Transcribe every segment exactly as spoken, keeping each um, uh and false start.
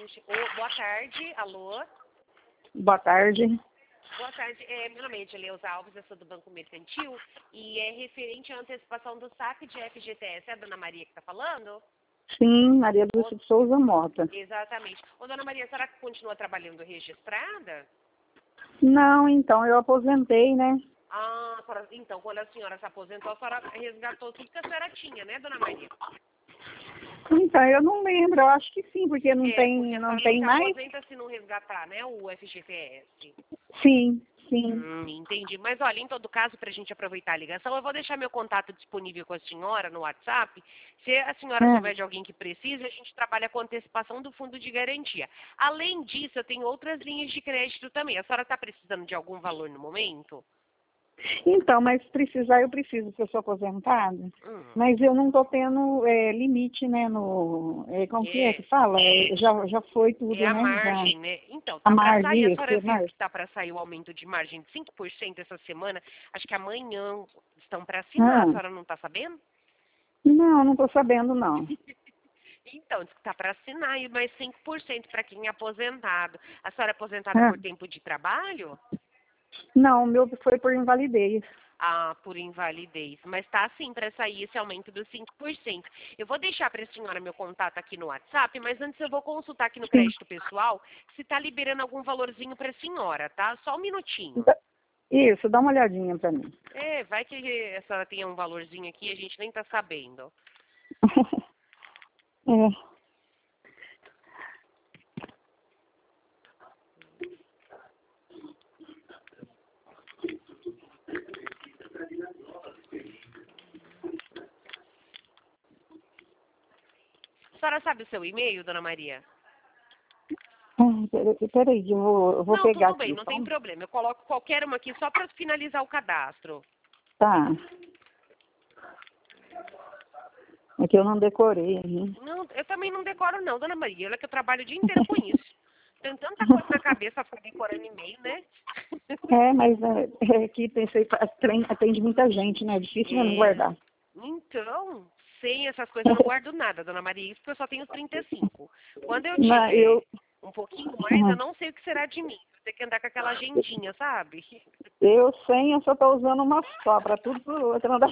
seguinte, ô, boa tarde, alô? Boa tarde. Boa tarde, é, meu nome é Edileuza Alves, eu sou do Banco Mercantil e é referente à antecipação do saque de F G T S. É a dona Maria que está falando? Sim, Maria Ô, Dulce de Souza Mota. exatamente. Ô, dona Maria, a senhora continua trabalhando registrada? Não, então, eu aposentei, né? Ah, a senhora- então, quando a senhora se aposentou, a senhora resgatou tudo que a senhora tinha, né, dona Maria? Então, eu não lembro, eu acho que sim, porque não É, porque tem, a não senhora não tem se mais? aposenta se não resgatar, né, o F G T S. Sim, sim. Hum, entendi. Mas olha, em todo caso, para a gente aproveitar a ligação, eu vou deixar meu contato disponível com a senhora no WhatsApp. Se a senhora É. souber de alguém que precise, a gente trabalha com antecipação do fundo de garantia. Além disso, eu tenho outras linhas de crédito também. A senhora está precisando de algum valor no momento? Então, mas precisar eu preciso, porque eu sou aposentada, Hum, mas eu não estou tendo é, limite, né, no... É, como que é é, que fala? É, já, já foi é tudo, a né? Já, margem, né? Então, a tá para sair, a margem, isso, senhora a viu margem. que tá para sair o aumento de margem de cinco por cento essa semana? Acho que amanhã estão para assinar, a Ah, senhora não está sabendo? não, não estou sabendo, não. Então, diz que está para assinar e mais cinco por cento para quem é aposentado. A senhora é aposentada Ah, por tempo de trabalho? não, o meu foi por invalidez. Ah, por invalidez. Mas está assim para sair esse aumento dos cinco por cento. Eu vou deixar para a senhora meu contato aqui no WhatsApp, mas antes eu vou consultar aqui no Sim. crédito pessoal se está liberando algum valorzinho para a senhora, tá? Só um minutinho. Dá- Isso, dá uma olhadinha para mim. É, vai que a senhora tenha um valorzinho aqui e a gente nem está sabendo. É. A senhora sabe o seu e-mail, dona Maria? Ai, peraí, peraí, eu vou, eu vou Não, pegar tudo bem, aqui. não Só tem um- problema. Eu coloco qualquer uma aqui só para finalizar o cadastro. Tá. É que eu não decorei. Hein? Não, eu também não decoro não, dona Maria. Olha que eu trabalho o dia inteiro com isso. Tem tanta coisa na cabeça pra ficar decorando e-mail, né? É, mas é, é que pensei, trem- atende muita gente, né? É difícil mesmo É, guardar. então, sem essas coisas eu não guardo nada, dona Maria. Isso porque eu só tenho trinta e cinco. Quando eu Não, eu, tiver um pouquinho mais, eu não sei o que será de mim. Vou ter que andar com aquela agendinha, sabe? eu sem, eu só tô usando uma só, para tudo pro outro. Não dá.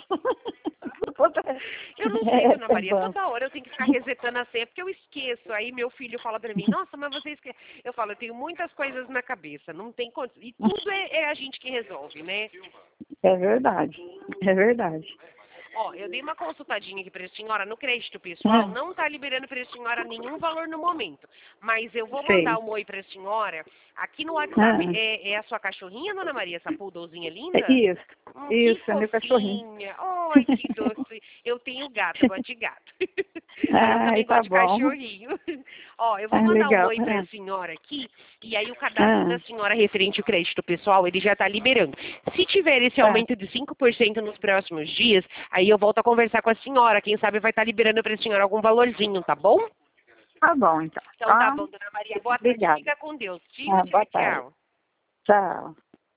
Eu não sei, É, dona é Maria, bom. toda hora eu tenho que ficar resetando a senha, porque eu esqueço. Aí meu filho fala pra mim, nossa, mas você esquece. Eu falo, eu tenho muitas coisas na cabeça, não tem condição. E tudo é, é a gente que resolve, né? É verdade, é verdade. Ó, eu dei uma consultadinha aqui para a senhora no crédito pessoal, É, não está liberando para a senhora nenhum valor no momento. Mas eu vou mandar sei. um oi para a senhora. Aqui no WhatsApp, Ah, é, é a sua cachorrinha, dona Maria, essa poodlezinha é linda? isso, Hum, que isso, é meu cachorrinho. fofinha. Ai, que doce. Eu tenho gato, eu gosto de gato. Aí eu Ai, também gosto tá de bom. cachorrinho. Ó, eu vou Ah, mandar um legal. oi para a Ah, senhora aqui, e aí o cadastro ah, da senhora referente ao crédito pessoal, ele já está liberando. Se tiver esse tá. aumento de cinco por cento nos próximos dias, aí eu volto a conversar com a senhora. Quem sabe vai estar liberando para a senhora algum valorzinho, tá bom? Tá bom, então. Então tá Tá? bom, dona Maria. Boa tarde. Obrigada. Fica com Deus. Tchau, Ah, tchau, boa tarde. tchau. Tchau.